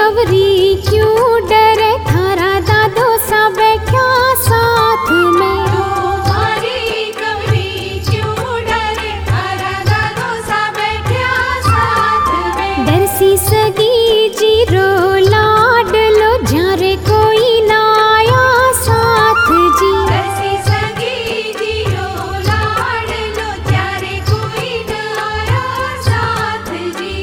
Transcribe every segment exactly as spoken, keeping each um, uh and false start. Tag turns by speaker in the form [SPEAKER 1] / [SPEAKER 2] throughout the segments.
[SPEAKER 1] कवरी क्यों डरे, थारा दादो सा बैठा साथ में।
[SPEAKER 2] तुम्हारी कवरी क्यों डरे, थारा दादो सा बैठा साथ में।
[SPEAKER 1] डरसी सगी जीरो लाड लो, जारे कोई ना आया साथ जी।
[SPEAKER 2] डरसी सगी जीरो लाड लो, जारे कोई ना आया साथ जी।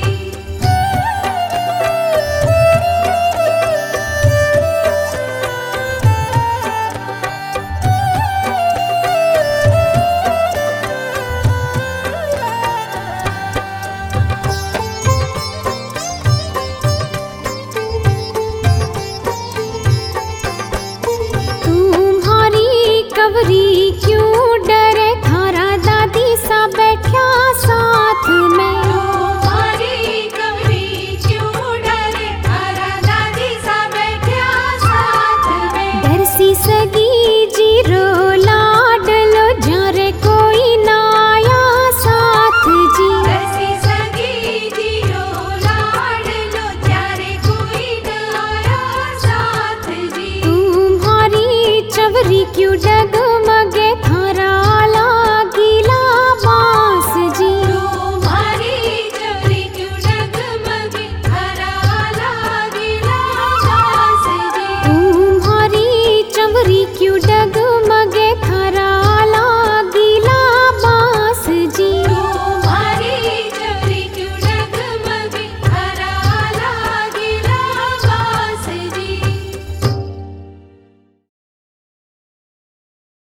[SPEAKER 1] कवरी क्यों डरे, थारा दादी सा बैठा साथ में।
[SPEAKER 2] तुम्हारी कवरी क्यों डरे, थारा दादी सा बैठा साथ में।
[SPEAKER 1] डरसी सगी जीरो लाड लो, जारे कोई ना आया साथ जी।
[SPEAKER 2] डरसी सगी जीरो लाड लो, जारे कोई ना आया साथ जी।
[SPEAKER 1] तुम्हारी चवरी क्यों डग